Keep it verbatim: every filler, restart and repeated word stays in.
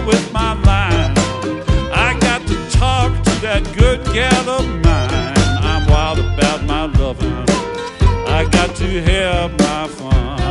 with my line. I got to talk to that good gal of mine. I'm wild about my loving, I got to have my fun.